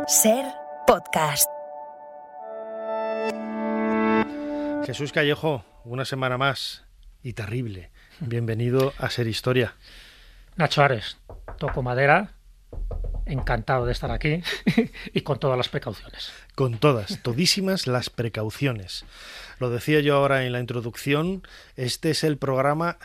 Ser Podcast. Jesús Callejo, una semana más y terrible. Bienvenido a Ser Historia. Nacho Ares, toco madera, encantado de estar aquí y con todas las precauciones. Con todas, todísimas las precauciones. Lo decía yo ahora en la introducción, este es el programa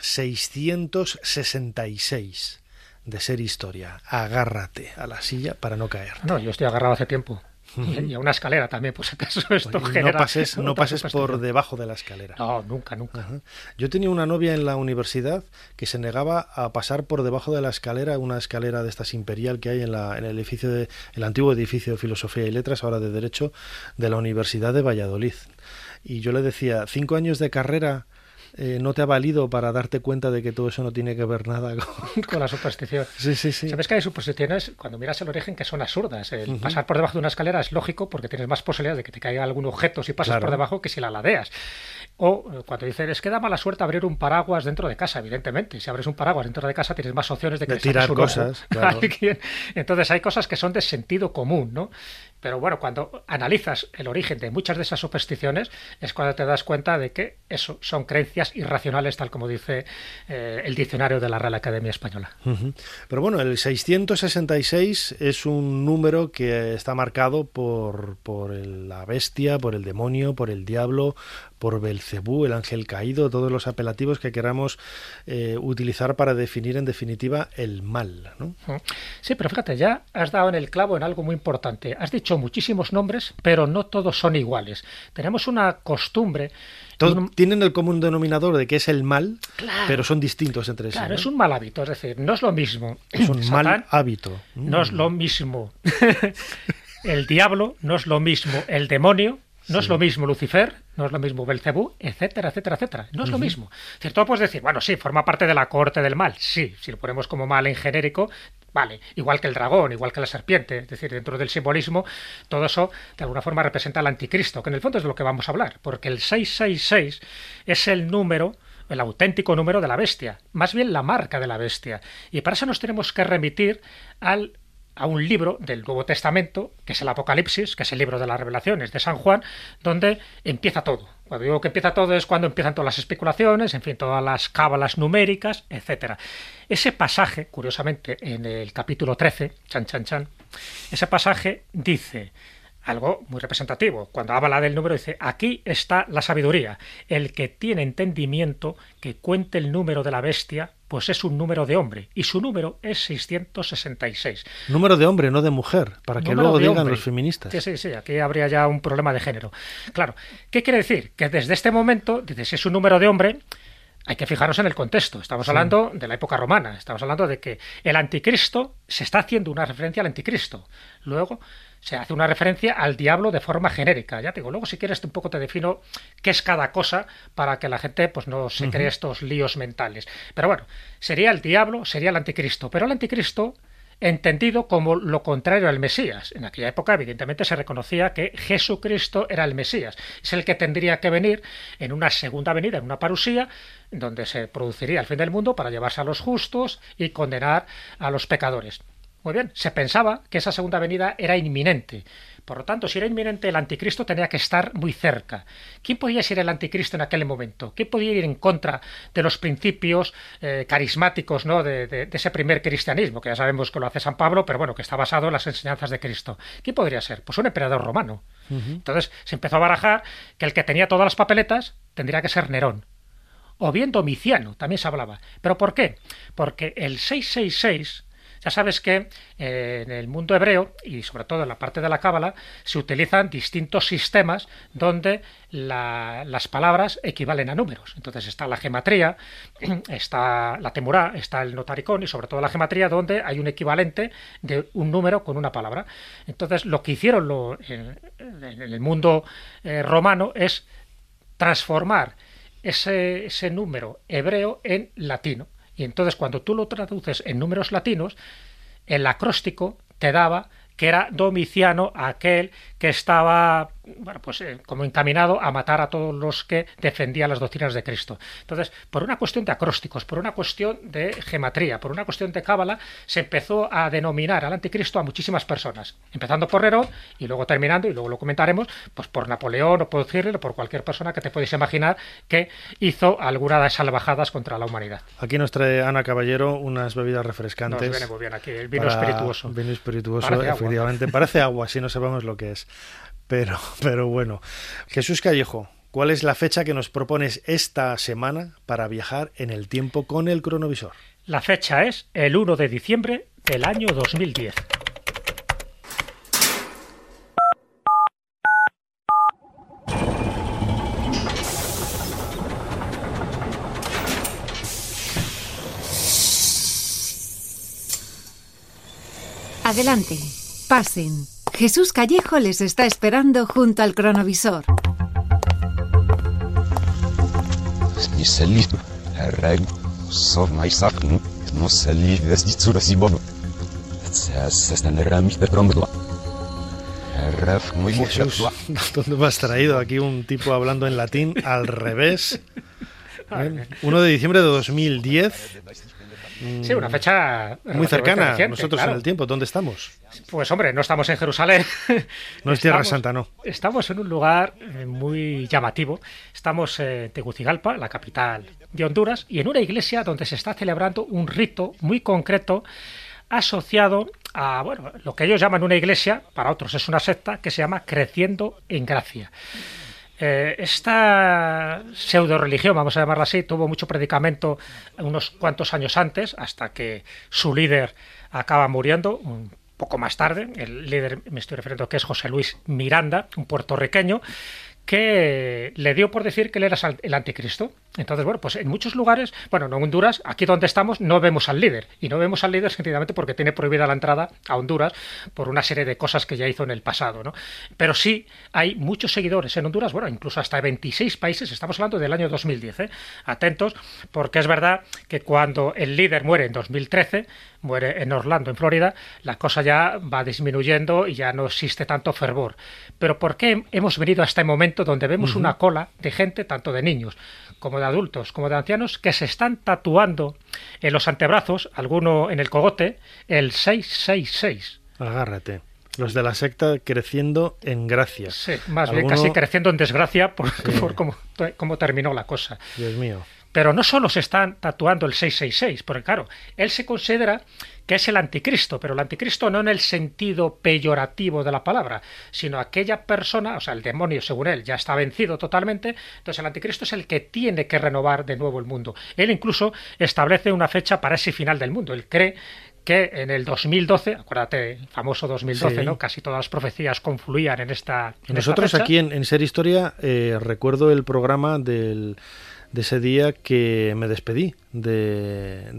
666 de Ser Historia. Agárrate a la silla para no caer. No, yo estoy agarrado hace tiempo. Y a una escalera también, pues acaso esto Oye, genera... no pases por debajo de la escalera. No, nunca. Ajá. Yo tenía una novia en la universidad que se negaba a pasar por debajo de la escalera, una escalera de estas imperial que hay en el edificio el antiguo edificio de Filosofía y Letras, ahora de Derecho, de la Universidad de Valladolid. Y yo le decía, 5 años de carrera no te ha valido para darte cuenta de que todo eso no tiene que ver nada con la superstición. Sí. ¿Sabes que hay supersticiones, cuando miras el origen, que son absurdas? El pasar por debajo de una escalera es lógico porque tienes más posibilidades de que te caiga algún objeto si pasas por debajo que si la ladeas. O cuando dicen, es que da mala suerte abrir un paraguas dentro de casa, evidentemente. Si abres un paraguas dentro de casa tienes más opciones de que tirar cosas, claro. A alguien. Entonces hay cosas que son de sentido común, ¿no? Pero bueno, cuando analizas el origen de muchas de esas supersticiones es cuando te das cuenta de que eso son creencias irracionales, tal como dice el diccionario de la Real Academia Española. Pero bueno, el 666 es un número que está marcado por la bestia, por el demonio, por el diablo, por Belcebú, el ángel caído, todos los apelativos que queramos utilizar para definir en definitiva el mal, ¿no? Sí, pero fíjate, ya has dado en el clavo en algo muy importante. Has dicho muchísimos nombres, pero no todos son iguales. Tenemos una costumbre... Todos tienen el común denominador de que es el mal, claro, pero son distintos entre sí. Claro, ¿no? Es un mal hábito, es decir, no es lo mismo. Es un Satán, mal hábito. No es lo mismo. El diablo no es lo mismo. El demonio no es lo mismo. Lucifer no es lo mismo. Belcebú, etcétera, etcétera, etcétera. No es lo mismo. Es decir, tú puedes decir, bueno, sí, forma parte de la cohorte del mal. Sí, si lo ponemos como mal en genérico, vale, igual que el dragón, igual que la serpiente, es decir, dentro del simbolismo, todo eso de alguna forma representa al anticristo, que en el fondo es de lo que vamos a hablar, porque el 666 es el número, el auténtico número de la bestia, más bien la marca de la bestia, y para eso nos tenemos que remitir a un libro del Nuevo Testamento, que es el Apocalipsis, que es el libro de las revelaciones de San Juan, donde empieza todo. Cuando digo que empieza todo es cuando empiezan todas las especulaciones, en fin, todas las cábalas numéricas, etcétera. Ese pasaje, curiosamente, en el capítulo 13, ese pasaje dice algo muy representativo. Cuando habla del número dice, aquí está la sabiduría. El que tiene entendimiento, que cuente el número de la bestia, pues es un número de hombre, y su número es 666. Número de hombre, no de mujer, para que luego digan los feministas. Sí, aquí habría ya un problema de género. Claro, ¿qué quiere decir? Que desde este momento, dices, si es un número de hombre, hay que fijarnos en el contexto. Estamos hablando de la época romana, estamos hablando de que el anticristo, se está haciendo una referencia al anticristo. Luego se hace una referencia al diablo de forma genérica. Ya te digo, luego si quieres un poco te defino qué es cada cosa para que la gente pues no se cree estos líos mentales. Pero bueno, sería el diablo, sería el anticristo. Pero el anticristo entendido como lo contrario al Mesías. En aquella época, evidentemente, se reconocía que Jesucristo era el Mesías. Es el que tendría que venir en una segunda venida, en una parusía, donde se produciría el fin del mundo para llevarse a los justos y condenar a los pecadores. Muy bien, se pensaba que esa segunda venida era inminente. Por lo tanto, si era inminente, el anticristo tenía que estar muy cerca. ¿Quién podía ser el anticristo en aquel momento? ¿Quién podía ir en contra de los principios carismáticos, ¿no? de ese primer cristianismo, que ya sabemos que lo hace San Pablo, pero bueno, que está basado en las enseñanzas de Cristo? ¿Quién podría ser? Pues un emperador romano. Entonces se empezó a barajar que el que tenía todas las papeletas tendría que ser Nerón. O bien Domiciano, también se hablaba. ¿Pero por qué? Porque el 666... Ya sabes que en el mundo hebreo, y sobre todo en la parte de la cábala, se utilizan distintos sistemas donde las palabras equivalen a números. Entonces está la gematría, está la temurá, está el notaricón y sobre todo la gematría, donde hay un equivalente de un número con una palabra. Entonces lo que hicieron en el mundo romano es transformar ese número hebreo en latino. Y entonces cuando tú lo traduces en números latinos, el acróstico te daba que era Domiciano aquel que estaba bueno, pues como encaminado a matar a todos los que defendían las doctrinas de Cristo. Entonces, por una cuestión de acrósticos, por una cuestión de gematría, por una cuestión de cábala, se empezó a denominar al anticristo a muchísimas personas, empezando por Nerón y luego terminando, y luego lo comentaremos, pues por Napoleón o por Hitler o por cualquier persona que te podéis imaginar que hizo alguna de esas salvajadas contra la humanidad. Aquí nos trae Ana Caballero unas bebidas refrescantes. Nos viene muy bien aquí, el vino espirituoso. Vino espirituoso, Parece efectivamente. Agua. Parece agua, si no sabemos lo que es. Pero bueno. Jesús Callejo, ¿cuál es la fecha que nos propones esta semana para viajar en el tiempo con el cronovisor? La fecha es el 1 de diciembre del año 2010. Adelante, pasen. Jesús Callejo les está esperando junto al cronovisor. Jesús, ¿dónde me has traído? Aquí un tipo hablando en latín al revés. 1 de diciembre de 2010. Sí, una fecha muy cercana reciente, nosotros claro. en el tiempo. ¿Dónde estamos? Pues hombre, no estamos en Jerusalén. No es Tierra Santa, no. Estamos en un lugar muy llamativo. Estamos en Tegucigalpa, la capital de Honduras, y en una iglesia donde se está celebrando un rito muy concreto asociado a, bueno, lo que ellos llaman una iglesia, para otros es una secta, que se llama Creciendo en Gracia. Esta pseudo-religión, vamos a llamarla así, tuvo mucho predicamento unos cuantos años antes, hasta que su líder acaba muriendo, un poco más tarde. El líder, me estoy refiriendo, que es José Luis Miranda, un puertorriqueño, que le dio por decir que él era el anticristo. Entonces, bueno, pues en muchos lugares, bueno, no en Honduras, aquí donde estamos no vemos al líder, y no vemos al líder sencillamente porque tiene prohibida la entrada a Honduras por una serie de cosas que ya hizo en el pasado, ¿no? Pero sí hay muchos seguidores en Honduras, bueno, incluso hasta 26 países, estamos hablando del año 2010, ¿eh? Atentos, porque es verdad que cuando el líder muere en 2013, muere en Orlando, en Florida, la cosa ya va disminuyendo y ya no existe tanto fervor. Pero ¿por qué hemos venido a este momento donde vemos una cola de gente, tanto de niños como de adultos, como de ancianos, que se están tatuando en los antebrazos, alguno en el cogote, el 666? Agárrate. Los de la secta Creciendo en Gracia. Sí, más bien casi creciendo en desgracia por cómo terminó la cosa. Dios mío. Pero no solo se están tatuando el 666, porque claro, él se considera que es el anticristo, pero el anticristo no en el sentido peyorativo de la palabra, sino aquella persona, o sea, el demonio, según él, ya está vencido totalmente. Entonces el anticristo es el que tiene que renovar de nuevo el mundo. Él incluso establece una fecha para ese final del mundo. Él cree que en el 2012, acuérdate, el famoso 2012, sí, ¿no? Casi todas las profecías confluían en esta Nosotros fecha. Aquí en Ser Historia recuerdo el programa de ese día que me despedí de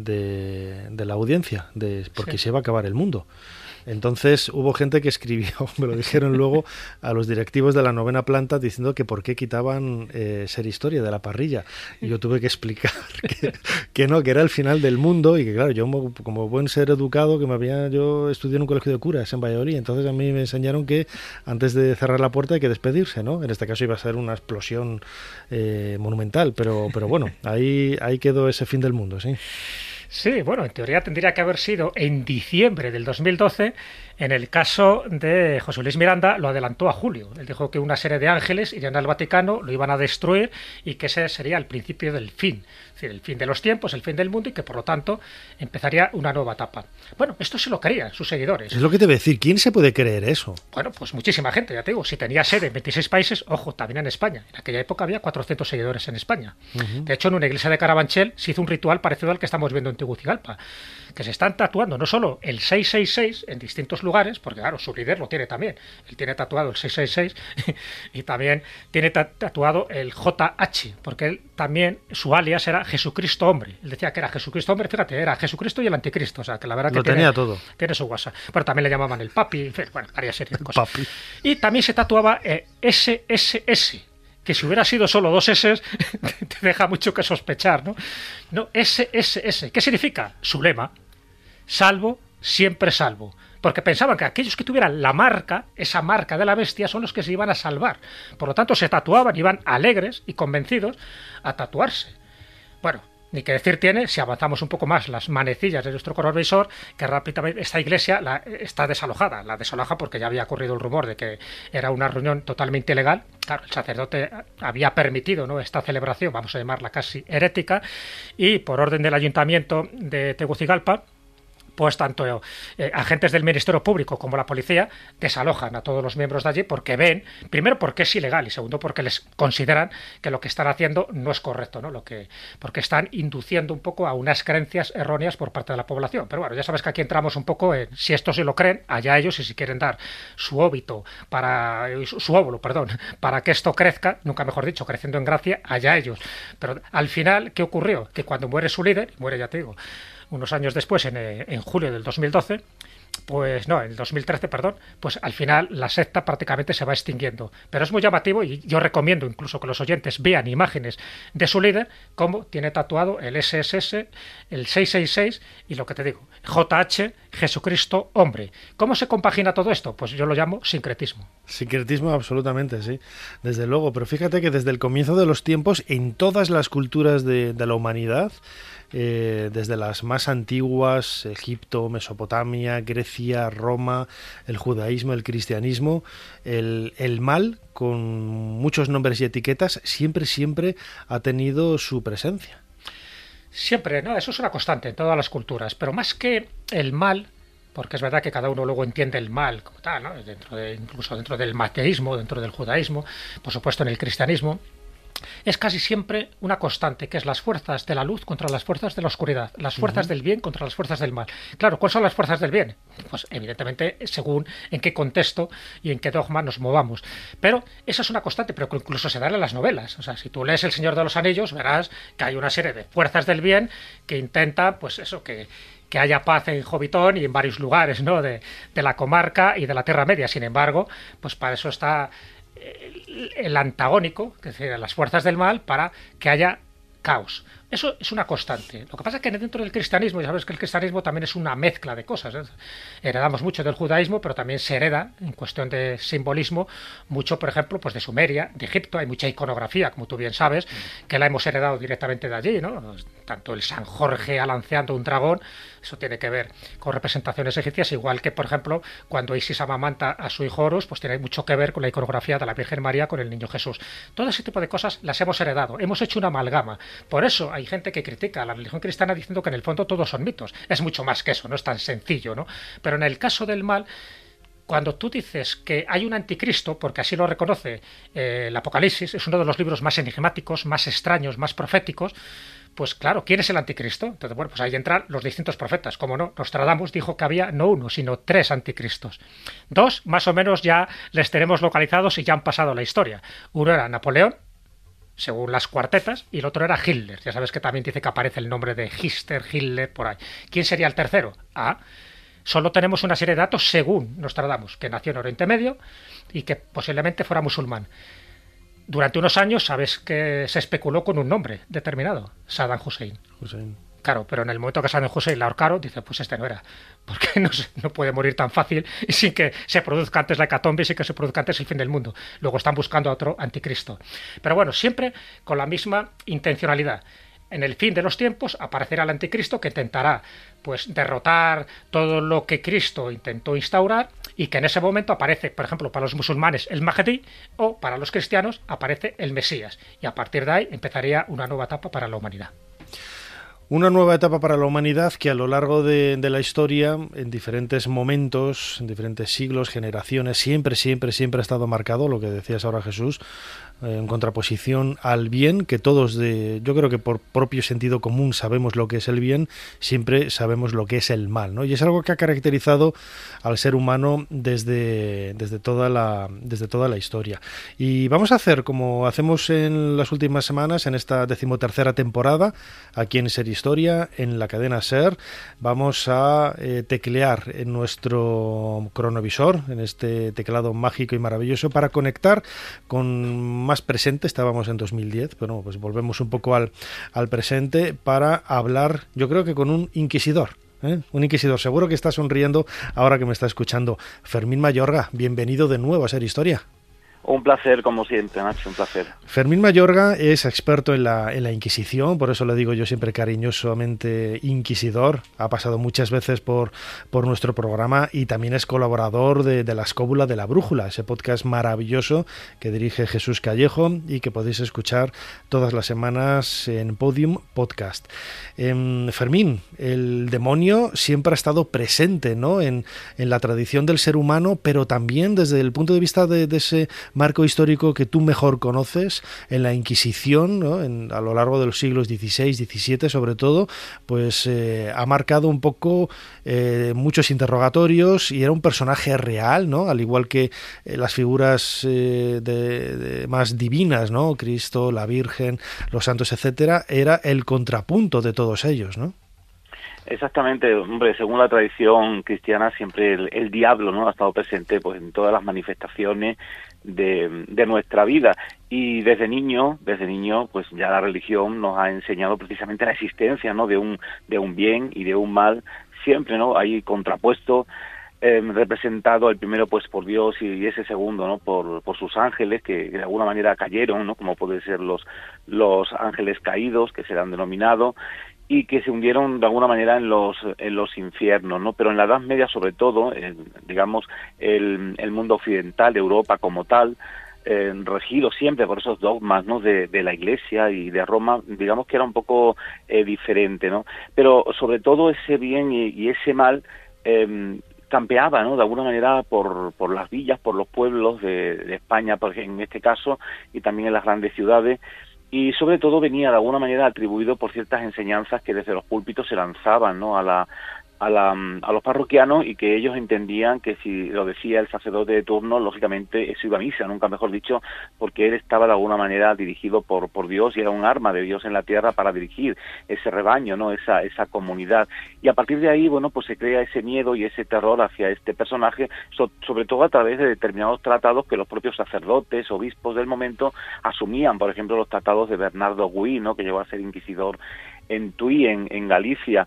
la audiencia, porque se iba a acabar el mundo. Entonces hubo gente que escribió, me lo dijeron luego, a los directivos de la 9ª planta diciendo que por qué quitaban Ser Historia de la parrilla. Y yo tuve que explicar que no, que era el final del mundo y que claro, yo como buen ser educado, yo estudié en un colegio de curas en Valladolid, entonces a mí me enseñaron que antes de cerrar la puerta hay que despedirse, ¿no? En este caso iba a ser una explosión monumental, pero bueno, ahí quedó ese fin del mundo, sí. Sí, bueno, en teoría tendría que haber sido en diciembre del 2012. En el caso de José Luis Miranda lo adelantó a julio. Él dijo que una serie de ángeles irían al Vaticano, lo iban a destruir y que ese sería el principio del fin. Es decir, el fin de los tiempos, el fin del mundo y que por lo tanto empezaría una nueva etapa. Bueno, esto se lo creían sus seguidores. Es lo que te voy a decir. ¿Quién se puede creer eso? Bueno, pues muchísima gente, ya te digo. Si tenía sede en 26 países, ojo, también en España. En aquella época había 400 seguidores en España. De hecho, en una iglesia de Carabanchel se hizo un ritual parecido al que estamos viendo en Tegucigalpa, que se están tatuando no solo el 666 en distintos lugares, porque claro, su líder lo tiene también. Él tiene tatuado el 666 y también tiene tatuado el JH, porque él también, su alias era Jesucristo Hombre. Él decía que era Jesucristo Hombre, fíjate, era Jesucristo y el Anticristo, o sea, que la verdad que lo tenía todo. Tiene su WhatsApp. Pero también le llamaban el Papi, en fin, bueno, varias series de cosas. Papi. Y también se tatuaba SSS, que si hubiera sido solo 2 S, te deja mucho que sospechar, ¿no? No, SSS. ¿Qué significa? Su lema: salvo, siempre salvo. porque pensaban que aquellos que tuvieran la marca, esa marca de la bestia, son los que se iban a salvar. Por lo tanto, se tatuaban, iban alegres y convencidos a tatuarse. Bueno, ni que decir tiene, si avanzamos un poco más las manecillas de nuestro cronovisor, que rápidamente esta iglesia está desalojada. La desaloja porque ya había corrido el rumor de que era una reunión totalmente ilegal. Claro, el sacerdote había permitido, ¿no?, esta celebración, vamos a llamarla casi herética, y por orden del ayuntamiento de Tegucigalpa, pues tanto agentes del Ministerio Público como la policía desalojan a todos los miembros de allí porque ven, primero porque es ilegal y segundo porque les consideran que lo que están haciendo no es correcto, ¿no? Porque están induciendo un poco a unas creencias erróneas por parte de la población. Pero bueno, ya sabes que aquí entramos un poco en si esto sí lo creen, allá ellos, y si quieren dar su óvulo para que esto crezca, nunca mejor dicho, creciendo en gracia, allá ellos. Pero al final, ¿qué ocurrió? Que cuando muere su líder, muere, ya te digo, unos años después, en julio del 2012, pues no, en el 2013, perdón, pues al final la secta prácticamente se va extinguiendo. Pero es muy llamativo y yo recomiendo incluso que los oyentes vean imágenes de su líder, como tiene tatuado el SSS, el 666 y lo que te digo, JH, Jesucristo, hombre. ¿Cómo se compagina todo esto? Pues yo lo llamo sincretismo. Sincretismo, absolutamente, sí, desde luego. Pero fíjate que desde el comienzo de los tiempos, en todas las culturas de la humanidad, desde las más antiguas, Egipto, Mesopotamia, Grecia, Roma, el judaísmo, el cristianismo, el mal, con muchos nombres y etiquetas, siempre ha tenido su presencia. Siempre, ¿no? Eso es una constante en todas las culturas, pero más que el mal, porque es verdad que cada uno luego entiende el mal como tal, ¿no? Incluso dentro del mateísmo, dentro del judaísmo, por supuesto en el cristianismo, es casi siempre una constante, que es las fuerzas de la luz contra las fuerzas de la oscuridad, las fuerzas del bien contra las fuerzas del mal. Claro, ¿cuáles son las fuerzas del bien? Pues evidentemente según en qué contexto y en qué dogma nos movamos. Pero esa es una constante, pero que incluso se da en las novelas. O sea, si tú lees El Señor de los Anillos, verás que hay una serie de fuerzas del bien que intentan, pues eso, que haya paz en Hobbiton y en varios lugares, ¿no?, de la comarca y de la Tierra Media. Sin embargo, pues para eso está el antagónico, es decir, las fuerzas del mal, para que haya caos. Eso es una constante. Lo que pasa es que dentro del cristianismo, ya sabes que el cristianismo también es una mezcla de cosas, ¿eh? Heredamos mucho del judaísmo, pero también se hereda, en cuestión de simbolismo, mucho, por ejemplo, pues de Sumeria, de Egipto. Hay mucha iconografía, como tú bien sabes, que la hemos heredado directamente de allí, ¿no? Tanto el San Jorge alanceando un dragón, eso tiene que ver con representaciones egipcias, igual que, por ejemplo, cuando Isis amamanta a su hijo Horus, pues tiene mucho que ver con la iconografía de la Virgen María con el Niño Jesús. Todo ese tipo de cosas las hemos heredado, hemos hecho una amalgama. Por eso hay gente que critica a la religión cristiana diciendo que en el fondo todos son mitos. Es mucho más que eso, no es tan sencillo, ¿no? Pero en el caso del mal, cuando tú dices que hay un anticristo, porque así lo reconoce el Apocalipsis, es uno de los libros más enigmáticos, más extraños, más proféticos, pues claro, ¿quién es el anticristo? Entonces, bueno, pues ahí entran los distintos profetas. Como no, Nostradamus dijo que había no uno, sino 3 anticristos. 2, más o menos, ya les tenemos localizados y ya han pasado la historia. Uno era Napoleón, según las cuartetas, y el otro era Hitler. Ya sabes que también dice que aparece el nombre de Hitler por ahí. ¿Quién sería el tercero? Solo tenemos una serie de datos según Nostradamus, que nació en Oriente Medio y que posiblemente fuera musulmán. Durante unos años, sabes que se especuló con un nombre determinado, Saddam Hussein. Claro, pero en el momento que Saddam Hussein la ahorcaron, dice, pues este no era, porque no puede morir tan fácil y sin que se produzca antes la hecatombe y sin que se produzca antes el fin del mundo. Luego están buscando a otro anticristo. Pero bueno, siempre con la misma intencionalidad. En el fin de los tiempos aparecerá el anticristo que intentará, pues, derrotar todo lo que Cristo intentó instaurar, y que en ese momento aparece, por ejemplo, para los musulmanes el Mahdi, o para los cristianos aparece el Mesías, y a partir de ahí empezaría una nueva etapa para la humanidad. Una nueva etapa para la humanidad que a lo largo de la historia, en diferentes momentos, en diferentes siglos, generaciones, siempre ha estado marcado, lo que decías ahora, Jesús, en contraposición al bien, que todos, yo creo que por propio sentido común sabemos lo que es el bien, siempre sabemos lo que es el mal, ¿no? Y es algo que ha caracterizado al ser humano desde toda la historia. Y vamos a hacer, como hacemos en las últimas semanas, en esta 13ª temporada, aquí en Ser Historia, en la cadena SER, vamos a teclear en nuestro cronovisor, en este teclado mágico y maravilloso, para conectar con más presente. Estábamos en 2010, pero no, pues volvemos un poco al presente para hablar, yo creo que con un inquisidor. Un inquisidor. Seguro que está sonriendo ahora que me está escuchando. Fermín Mayorga, bienvenido de nuevo a Ser Historia. Un placer, como siempre, Nacho, un placer. Fermín Mayorga es experto en la Inquisición, por eso le digo yo siempre cariñosamente inquisidor. Ha pasado muchas veces por nuestro programa y también es colaborador de La Escóbula de la Brújula, ese podcast maravilloso que dirige Jesús Callejo y que podéis escuchar todas las semanas en Podium Podcast. Fermín, el demonio siempre ha estado presente, ¿no?, en la tradición del ser humano, pero también desde el punto de vista de ese marco histórico que tú mejor conoces, en la Inquisición, ¿no?, a lo largo de los siglos XVI, XVII sobre todo, pues ha marcado un poco muchos interrogatorios y era un personaje real, ¿no?, al igual que las figuras más divinas, ¿no?, Cristo, la Virgen, los santos, etcétera, era el contrapunto de todos ellos, ¿no? Exactamente, hombre, según la tradición cristiana siempre el diablo, ¿no?, ha estado presente pues en todas las manifestaciones de nuestra vida, y desde niño pues ya la religión nos ha enseñado precisamente la existencia, ¿no?, de un bien y de un mal, siempre, ¿no?, ahí contrapuesto, representado el primero pues por Dios y ese segundo, ¿no?, por sus ángeles que de alguna manera cayeron, ¿no?, como pueden ser los ángeles caídos, que se han denominado, y que se hundieron de alguna manera en los infiernos, ¿no? Pero en la Edad Media, sobre todo, digamos, el mundo occidental, Europa como tal, regido siempre por esos dogmas, ¿no?, de la Iglesia y de Roma, digamos que era un poco diferente, ¿no? Pero sobre todo ese bien y ese mal campeaba, ¿no?, de alguna manera por las villas, por los pueblos de España, porque en este caso, y también en las grandes ciudades, y sobre todo venía de alguna manera atribuido por ciertas enseñanzas que desde los púlpitos se lanzaban, ¿no?, a los parroquianos, y que ellos entendían que si lo decía el sacerdote de turno, lógicamente eso iba a misa, nunca mejor dicho, porque él estaba de alguna manera dirigido por Dios y era un arma de Dios en la tierra para dirigir ese rebaño, ¿no?, esa comunidad. Y a partir de ahí, bueno, pues se crea ese miedo y ese terror hacia este personaje, sobre todo a través de determinados tratados que los propios sacerdotes, obispos del momento asumían, por ejemplo, los tratados de Bernardo Gui, ¿no?, que llegó a ser inquisidor en Tui, en Galicia,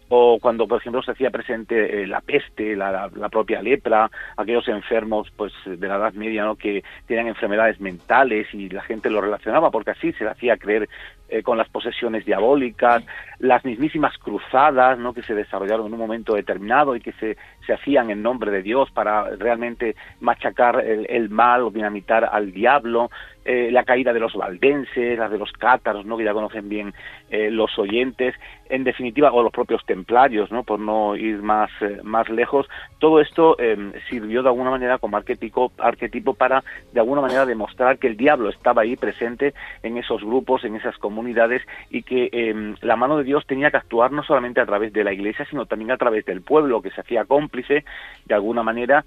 o cuando, por ejemplo, se hacía presente la peste, la propia lepra, aquellos enfermos pues de la Edad Media, ¿no?, que tenían enfermedades mentales y la gente lo relacionaba porque así se le hacía creer con las posesiones diabólicas, las mismísimas cruzadas, ¿no?, que se desarrollaron en un momento determinado y que se hacían en nombre de Dios para realmente machacar el mal o dinamitar al diablo, la caída de los valdenses, las de los cátaros, ¿no?, que ya conocen bien los oyentes, en definitiva, o los propios templarios, ¿no?, por no ir más lejos. Todo esto sirvió de alguna manera como arquetipo para de alguna manera demostrar que el diablo estaba ahí presente en esos grupos, en esas comunidades, y que la mano de Dios tenía que actuar no solamente a través de la Iglesia, sino también a través del pueblo, que se hacía cómplice de alguna manera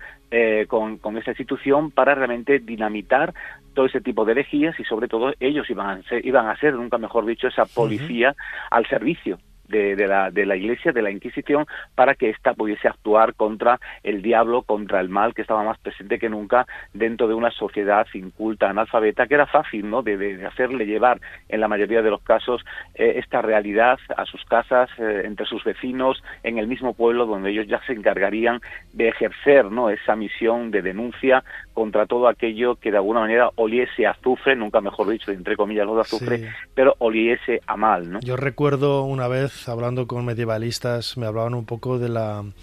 con esa institución para realmente dinamitar todo ese tipo de herejías, y sobre todo ellos iban a ser, nunca mejor dicho, esa policía al servicio de la Iglesia, de la Inquisición, para que ésta pudiese actuar contra el diablo, contra el mal, que estaba más presente que nunca dentro de una sociedad inculta, analfabeta, que era fácil, ¿no?, de hacerle llevar, en la mayoría de los casos, esta realidad a sus casas, entre sus vecinos, en el mismo pueblo, donde ellos ya se encargarían de ejercer, ¿no?, esa misión de denuncia contra todo aquello que de alguna manera oliese a azufre, nunca mejor dicho, entre comillas, lo de azufre, sí, pero oliese a mal, ¿no? Yo recuerdo una vez, hablando con medievalistas, me hablaban un poco del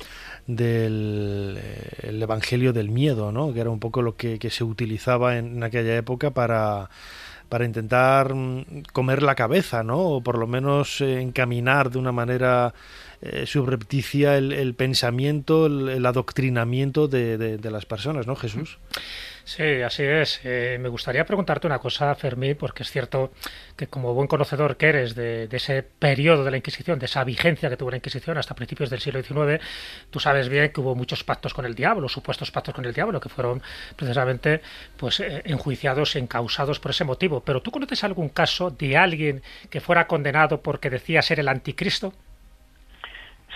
evangelio del miedo, ¿no?, que era un poco lo que se utilizaba en aquella época para intentar comer la cabeza, ¿no?, o por lo menos encaminar de una manera subrepticia el pensamiento, el adoctrinamiento de las personas, ¿no, Jesús? Sí, así es. Me gustaría preguntarte una cosa, Fermín, porque es cierto que como buen conocedor que eres de ese periodo de la Inquisición, de esa vigencia que tuvo la Inquisición hasta principios del siglo XIX, tú sabes bien que hubo muchos pactos con el diablo, supuestos pactos con el diablo, que fueron precisamente pues enjuiciados, encausados por ese motivo. Pero ¿tú conoces algún caso de alguien que fuera condenado porque decía ser el anticristo?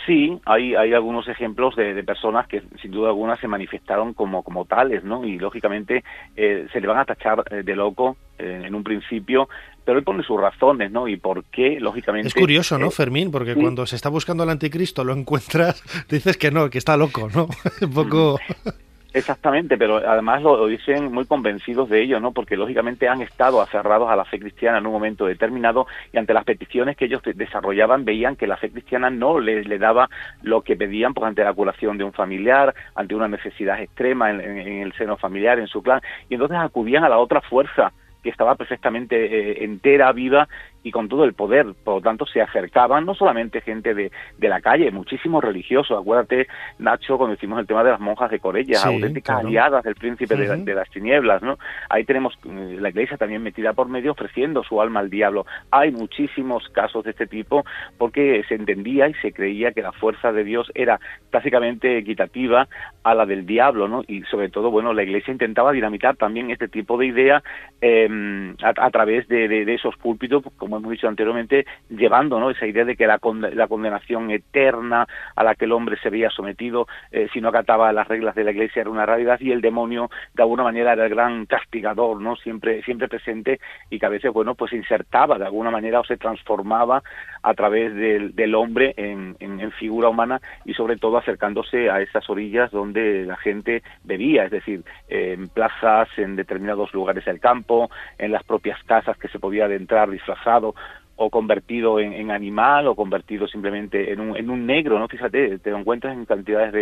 Sí, hay algunos ejemplos de personas que sin duda alguna se manifestaron como tales, ¿no? Y lógicamente se le van a tachar de loco en un principio, pero él pone sus razones, ¿no? Y por qué, lógicamente... Es curioso, ¿no, Fermín? Porque sí. Cuando se está buscando al anticristo lo encuentras, dices que no, que está loco, ¿no? Un poco... Exactamente, pero además lo dicen muy convencidos de ello, ¿no? Porque lógicamente han estado aferrados a la fe cristiana en un momento determinado y ante las peticiones que ellos desarrollaban veían que la fe cristiana no le daba lo que pedían, pues ante la curación de un familiar, ante una necesidad extrema en el seno familiar, en su clan, y entonces acudían a la otra fuerza que estaba perfectamente entera, viva y con todo el poder. Por lo tanto, se acercaban no solamente gente de la calle, muchísimos religiosos. Acuérdate, Nacho, cuando hicimos el tema de las monjas de Corella, sí, auténticas aliadas del príncipe de las tinieblas, ¿no? Ahí tenemos la Iglesia también metida por medio, ofreciendo su alma al diablo. Hay muchísimos casos de este tipo, porque se entendía y se creía que la fuerza de Dios era básicamente equitativa a la del diablo, ¿no? Y sobre todo, bueno, la Iglesia intentaba dinamitar también este tipo de idea a través de esos púlpitos, como hemos dicho anteriormente, llevando, ¿no?, esa idea de que la condenación eterna a la que el hombre se veía sometido si no acataba las reglas de la Iglesia era una realidad, y el demonio de alguna manera era el gran castigador, ¿no?, siempre presente, y que a veces, bueno, pues se insertaba de alguna manera o se transformaba a través del hombre en figura humana, y sobre todo acercándose a esas orillas donde la gente bebía, es decir, en plazas, en determinados lugares del campo, en las propias casas, que se podía adentrar disfrazado o convertido en animal, o convertido simplemente en un negro, ¿no? Fíjate, te lo encuentras en cantidades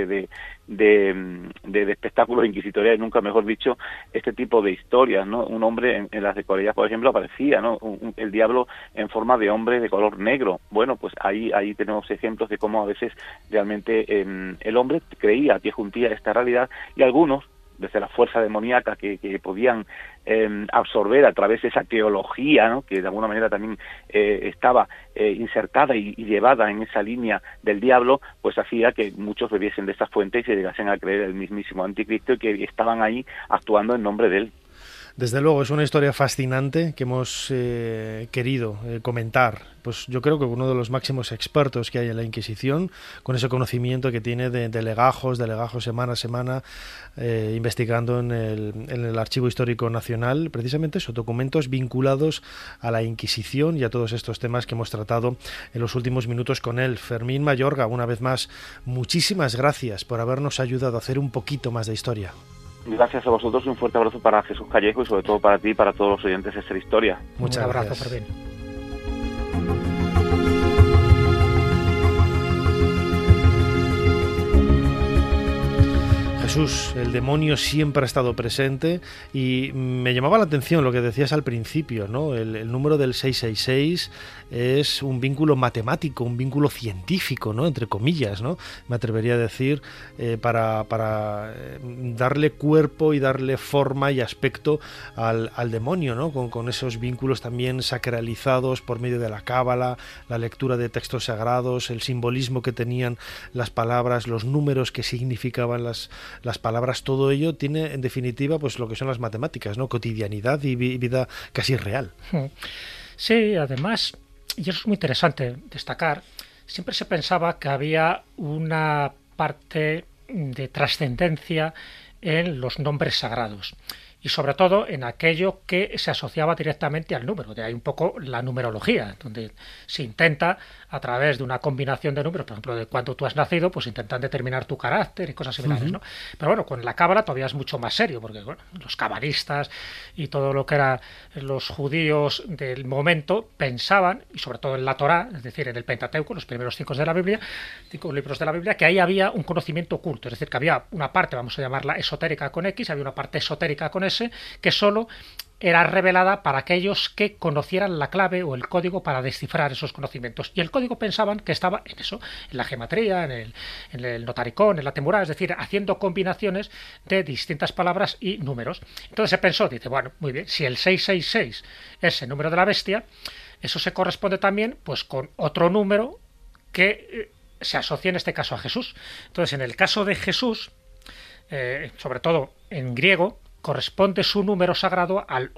de espectáculos inquisitoriales, nunca mejor dicho, este tipo de historias, ¿no? Un hombre en las de Corella, por ejemplo, aparecía, ¿no?, el diablo en forma de hombre de color negro. Bueno, pues ahí tenemos ejemplos de cómo a veces realmente el hombre creía a pie juntilla esta realidad, y algunos, desde la fuerza demoníaca que podían absorber a través de esa teología, ¿no?, que de alguna manera también estaba insertada y llevada en esa línea del diablo, pues hacía que muchos bebiesen de estas fuentes y se llegasen a creer el mismísimo anticristo, y que estaban ahí actuando en nombre de él. Desde luego, es una historia fascinante que hemos querido comentar. Pues yo creo que uno de los máximos expertos que hay en la Inquisición, con ese conocimiento que tiene de legajos semana a semana, investigando en el Archivo Histórico Nacional, precisamente esos documentos vinculados a la Inquisición y a todos estos temas que hemos tratado en los últimos minutos con él. Fermín Mayorga, una vez más, muchísimas gracias por habernos ayudado a hacer un poquito más de historia. Gracias a vosotros, y un fuerte abrazo para Jesús Callejo, y sobre todo para ti y para todos los oyentes de Ser Historia. Muchas gracias. Un abrazo, Fermín. Jesús, el demonio siempre ha estado presente, y me llamaba la atención lo que decías al principio, ¿no? El número del 666 es un vínculo matemático, un vínculo científico, ¿no?, entre comillas, ¿no?, me atrevería a decir, para darle cuerpo y darle forma y aspecto al demonio, ¿no?, con esos vínculos también sacralizados por medio de la cábala, la lectura de textos sagrados, el simbolismo que tenían las palabras, los números que significaban las palabras. Todo ello tiene, en definitiva, pues lo que son las matemáticas, ¿no?, cotidianidad y vida casi real. Sí, además, y eso es muy interesante destacar, siempre se pensaba que había una parte de trascendencia en los nombres sagrados, y sobre todo en aquello que se asociaba directamente al número. De ahí un poco la numerología, donde se intenta, a través de una combinación de números, por ejemplo, de cuándo tú has nacido, pues intentan determinar tu carácter y cosas similares, ¿no? Pero bueno, con la cábala todavía es mucho más serio, porque bueno, los cabalistas y todo lo que eran los judíos del momento pensaban, y sobre todo en la Torá, es decir, en el Pentateuco, los primeros 5 libros de la Biblia, que ahí había un conocimiento oculto, es decir, que había una parte, vamos a llamarla esotérica con X, había una parte esotérica con S, que solo era revelada para aquellos que conocieran la clave o el código para descifrar esos conocimientos. Y el código pensaban que estaba en eso, en la gematría, en el notaricón, en la temurá, es decir, haciendo combinaciones de distintas palabras y números. Entonces se pensó, dice, bueno, muy bien, si el 666 es el número de la bestia, eso se corresponde también pues con otro número que se asocia en este caso a Jesús. Entonces, en el caso de Jesús, sobre todo en griego, corresponde su número sagrado al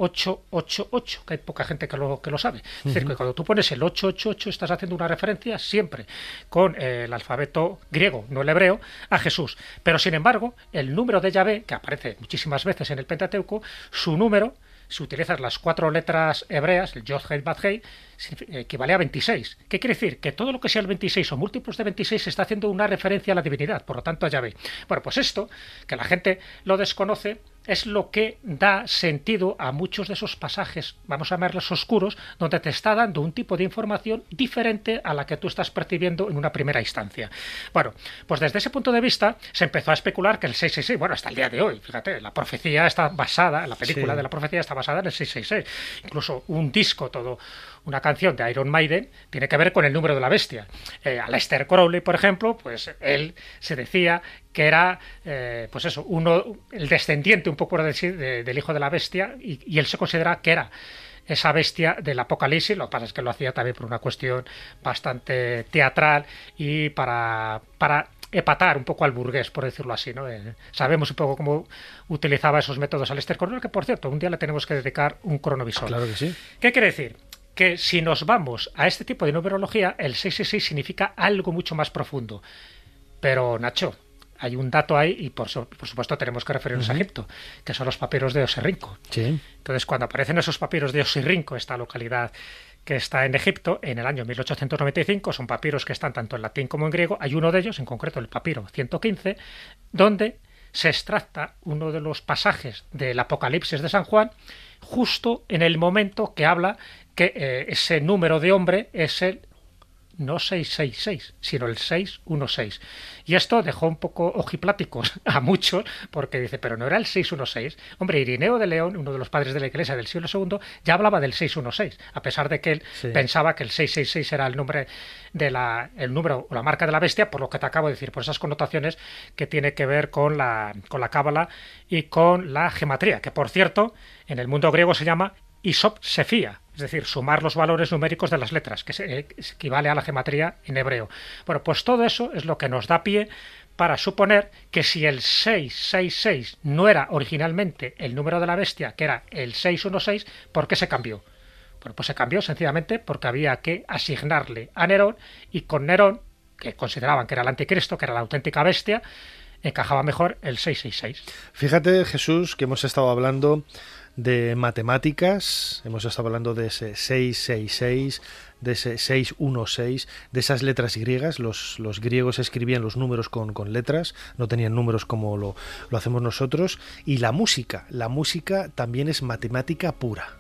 888, que hay poca gente que lo sabe. Es decir, que cuando tú pones el 888 estás haciendo una referencia siempre con el alfabeto griego, no el hebreo, a Jesús. Pero sin embargo, el número de Yahvé, que aparece muchísimas veces en el Pentateuco, su número, si utilizas las 4 letras hebreas, el Yod Hei Bat Hei, equivale a 26. ¿Qué quiere decir? Que todo lo que sea el 26 o múltiplos de 26 está haciendo una referencia a la divinidad, por lo tanto a Yahvé. Bueno, pues esto, que la gente lo desconoce, es lo que da sentido a muchos de esos pasajes, vamos a llamarlos oscuros, donde te está dando un tipo de información diferente a la que tú estás percibiendo en una primera instancia. Bueno, pues desde ese punto de vista se empezó a especular que el 666, bueno, hasta el día de hoy, fíjate, la profecía está basada, la película de la profecía está basada en el 666. Incluso un disco, una canción de Iron Maiden tiene que ver con el número de la bestia. Aleister Crowley, por ejemplo, pues él se decía que era, pues eso, el descendiente un poco por decir del hijo de la bestia, y él se considera que era esa bestia del Apocalipsis. Lo que pasa es que lo hacía también por una cuestión bastante teatral y para epatar un poco al burgués, por decirlo así, ¿no? Sabemos un poco cómo utilizaba esos métodos Aleister Crowley, que por cierto, un día le tenemos que dedicar un cronovisor. Claro que sí. ¿Qué quiere decir? Que si nos vamos a este tipo de numerología, el 666 significa algo mucho más profundo. Pero, Nacho, hay un dato ahí, y por supuesto tenemos que referirnos a Egipto, que son los papiros de Oxirrinco. Sí. Entonces, cuando aparecen esos papiros de Oxirrinco, esta localidad que está en Egipto, en el año 1895, son papiros que están tanto en latín como en griego. Hay uno de ellos, en concreto el papiro 115, donde se extracta uno de los pasajes del Apocalipsis de San Juan, justo en el momento que habla que ese número de hombre es el no 666, sino el 616. Y esto dejó un poco ojipláticos a muchos, porque dice, pero no era el 616. Hombre, Irineo de León, uno de los padres de la Iglesia del siglo II, ya hablaba del 616, a pesar de que él pensaba que el 666 era el nombre el número o la marca de la bestia, por lo que te acabo de decir, por esas connotaciones que tiene que ver con la cábala y con la gematría, que por cierto, en el mundo griego se llama isopsefía, es decir, sumar los valores numéricos de las letras, que se equivale a la gematría en hebreo. Bueno, pues todo eso es lo que nos da pie para suponer que si el 666 no era originalmente el número de la bestia, que era el 616, ¿por qué se cambió? Bueno, pues se cambió sencillamente porque había que asignarle a Nerón, y con Nerón, que consideraban que era el anticristo, que era la auténtica bestia, encajaba mejor el 666. Fíjate, Jesús, que hemos estado hablando de matemáticas, hemos estado hablando de ese 666, de ese 616, de esas letras griegas. Los griegos escribían los números con letras, no tenían números como lo hacemos nosotros. Y la música también es matemática pura.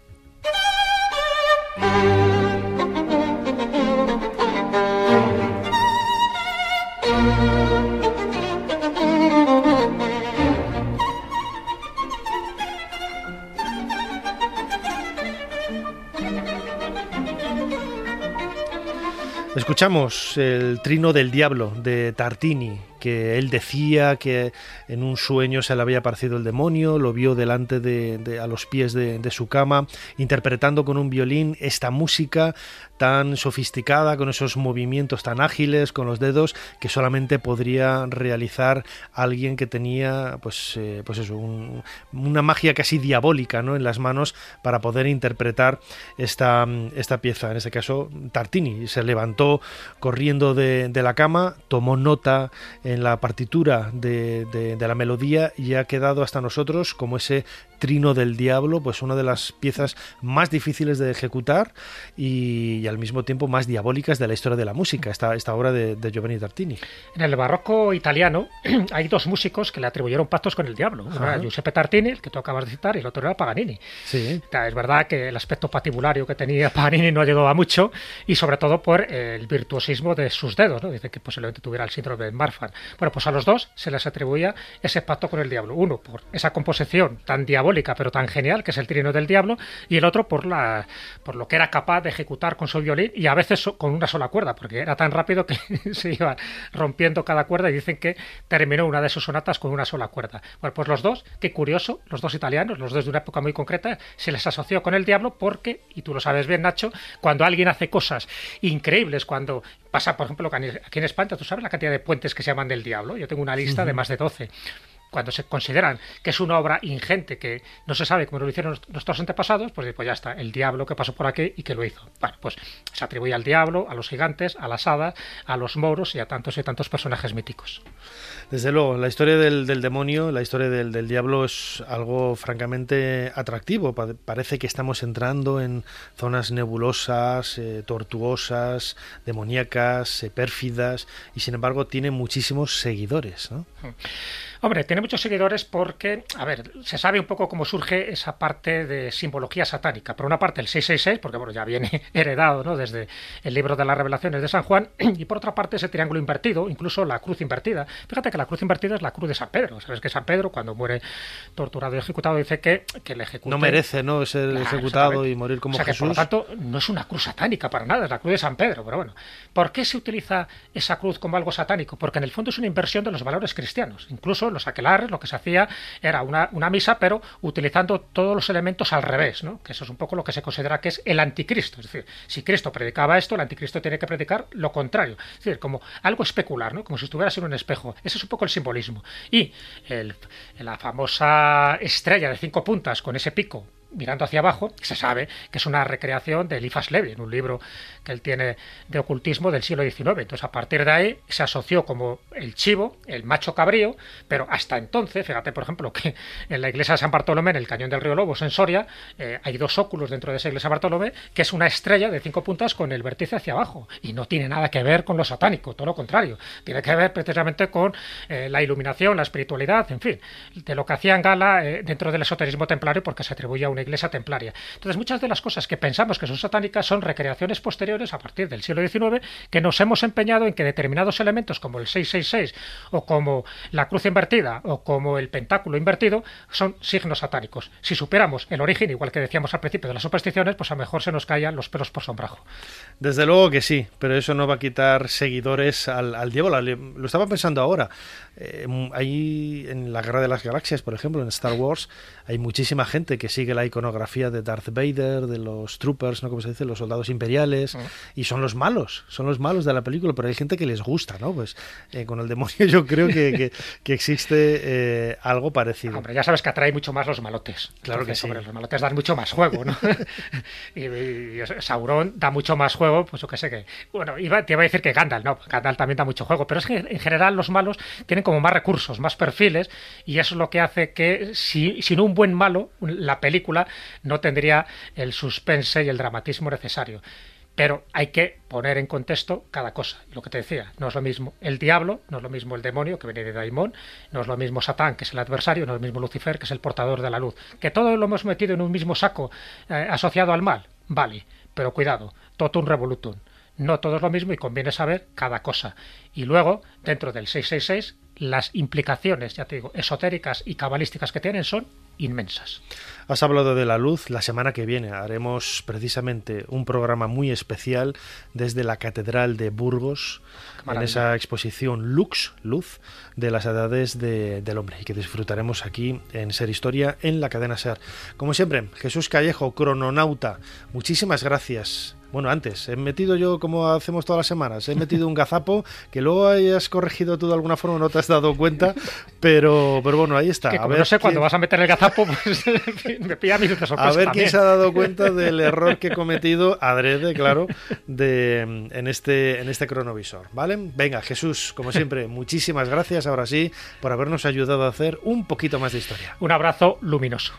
Escuchamos el Trino del Diablo de Tartini, que él decía que en un sueño se le había aparecido el demonio, lo vio delante a los pies de su cama, interpretando con un violín esta música tan sofisticada, con esos movimientos tan ágiles con los dedos, que solamente podría realizar alguien que tenía pues eso, una magia casi diabólica, ¿no?, en las manos, para poder interpretar esta pieza. En este caso, Tartini se levantó corriendo de la cama, tomó nota en la partitura de la melodía, y ha quedado hasta nosotros como ese Trino del Diablo, pues una de las piezas más difíciles de ejecutar y al mismo tiempo más diabólicas de la historia de la música, esta obra de Giovanni Tartini. En el barroco italiano hay dos músicos que le atribuyeron pactos con el diablo. Uno era Giuseppe Tartini, el que tú acabas de citar, y el otro era Paganini. Sí. Es verdad que el aspecto patibulario que tenía Paganini no ayudó a mucho, y sobre todo por el virtuosismo de sus dedos, ¿no? Dice que posiblemente tuviera el síndrome de Marfan. Bueno, pues a los dos se les atribuía ese pacto con el diablo. Uno por esa composición tan diabólica pero tan genial, que es el Trino del Diablo, y el otro por lo que era capaz de ejecutar con su violín, y a veces con una sola cuerda, porque era tan rápido que se iba rompiendo cada cuerda, y dicen que terminó una de sus sonatas con una sola cuerda. Bueno, pues los dos, qué curioso, los dos italianos, los dos de una época muy concreta, se les asoció con el diablo porque, y tú lo sabes bien, Nacho, cuando alguien hace cosas increíbles, cuando pasa, por ejemplo, aquí en España, tú sabes la cantidad de puentes que se llaman del diablo. Yo tengo una lista de más de 12. cuando se consideran que es una obra ingente, que no se sabe cómo lo hicieron nuestros antepasados, pues ya está, el diablo que pasó por aquí y que lo hizo. Bueno, pues se atribuye al diablo, a los gigantes, a las hadas, a los moros y a tantos y tantos personajes míticos. Desde luego, la historia del demonio, la historia del diablo es algo francamente atractivo. Parece que estamos entrando en zonas nebulosas, tortuosas, demoníacas, pérfidas, y sin embargo tiene muchísimos seguidores, ¿no? Hombre, tiene muchos seguidores porque, a ver, se sabe un poco cómo surge esa parte de simbología satánica. Por una parte el 666, porque bueno, ya viene heredado, ¿no?, desde el libro de las Revelaciones de San Juan, y por otra parte ese triángulo invertido, incluso la cruz invertida. Fíjate que la cruz invertida es la cruz de San Pedro. Sabes que San Pedro, cuando muere torturado y ejecutado, dice que el ejecute... No merece, ¿no?, ser ejecutado y morir como Jesús. Que, por lo tanto, no es una cruz satánica para nada, es la cruz de San Pedro. Pero bueno, ¿por qué se utiliza esa cruz como algo satánico? Porque en el fondo es una inversión de los valores cristianos. Incluso los aquelarres, lo que se hacía era una misa, pero utilizando todos los elementos al revés, ¿no? Que eso es un poco lo que se considera que es el anticristo. Es decir, si Cristo predicaba esto, el anticristo tiene que predicar lo contrario. Es decir, como algo especular, ¿no?, como si estuvieras en un espejo. Ese es un poco el simbolismo. Y la famosa estrella de 5 puntas con ese pico mirando hacia abajo, se sabe que es una recreación de Eliphas Levi, en un libro que él tiene de ocultismo del siglo XIX. Entonces, a partir de ahí se asoció como el chivo, el macho cabrío, pero hasta entonces, fíjate, por ejemplo, que en la iglesia de San Bartolomé, en el cañón del río Lobos, en Soria, hay 2 óculos dentro de esa iglesia de Bartolomé, que es una estrella de 5 puntas con el vértice hacia abajo, y no tiene nada que ver con lo satánico, todo lo contrario, tiene que ver precisamente con la iluminación, la espiritualidad, en fin, de lo que hacían gala dentro del esoterismo templario, porque se atribuye a una iglesia templaria. Entonces, muchas de las cosas que pensamos que son satánicas son recreaciones posteriores a partir del siglo XIX, que nos hemos empeñado en que determinados elementos como el 666 o como la cruz invertida o como el pentáculo invertido son signos satánicos. Si superamos el origen, igual que decíamos al principio de las supersticiones, pues a lo mejor se nos caían los pelos por sombrajo. Desde luego que sí, pero eso no va a quitar seguidores al diablo. Lo estaba pensando ahora. Ahí en la Guerra de las Galaxias, por ejemplo, en Star Wars, hay muchísima gente que sigue la iconografía de Darth Vader, de los troopers, ¿no?, como se dice, los soldados imperiales, y son los malos de la película, pero hay gente que les gusta, ¿no? Pues con el demonio yo creo que existe algo parecido. Hombre, ya sabes que atrae mucho más los malotes. Claro. Entonces, que sí. Hombre, los malotes dan mucho más juego, ¿no? y Sauron da mucho más juego, pues yo qué sé que... Bueno, te iba a decir que Gandalf, no, Gandalf también da mucho juego, pero es que en general los malos tienen como más recursos, más perfiles, y eso es lo que hace que sin un buen malo, la película no tendría el suspense y el dramatismo necesario. Pero hay que poner en contexto cada cosa. Lo que te decía, no es lo mismo el diablo, no es lo mismo el demonio, que viene de Daimón, no es lo mismo Satán, que es el adversario, no es lo mismo Lucifer, que es el portador de la luz. Que todo lo hemos metido en un mismo saco asociado al mal, vale, pero cuidado, totum revolutum. No todo es lo mismo y conviene saber cada cosa. Y luego, dentro del 666, las implicaciones, ya te digo, esotéricas y cabalísticas que tienen son inmensas. Has hablado de la luz. La semana que viene haremos precisamente un programa muy especial desde la Catedral de Burgos, en esa exposición Lux, Luz, de las edades del hombre, y que disfrutaremos aquí en Ser Historia, en la cadena Ser. Como siempre, Jesús Callejo, crononauta, muchísimas gracias. Bueno, antes, he metido yo, como hacemos todas las semanas, he metido un gazapo que luego hayas corregido tú de alguna forma, no te has dado cuenta, pero bueno, ahí está. Que como no sé cuándo vas a meter el gazapo, pues me pilla a mí de sorpresa. A ver también. quién se ha dado cuenta del error que he cometido, adrede, claro, en este cronovisor, ¿vale? Venga, Jesús, como siempre, muchísimas gracias, ahora sí, por habernos ayudado a hacer un poquito más de historia. Un abrazo luminoso.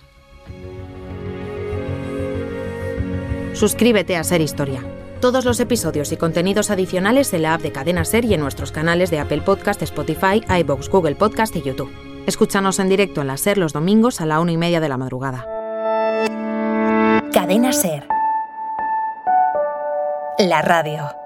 Suscríbete a Ser Historia. Todos los episodios y contenidos adicionales en la app de Cadena Ser y en nuestros canales de Apple Podcast, Spotify, iVoox, Google Podcast y YouTube. Escúchanos en directo en la Ser los domingos a la 1:30 de la madrugada. Cadena Ser. La radio.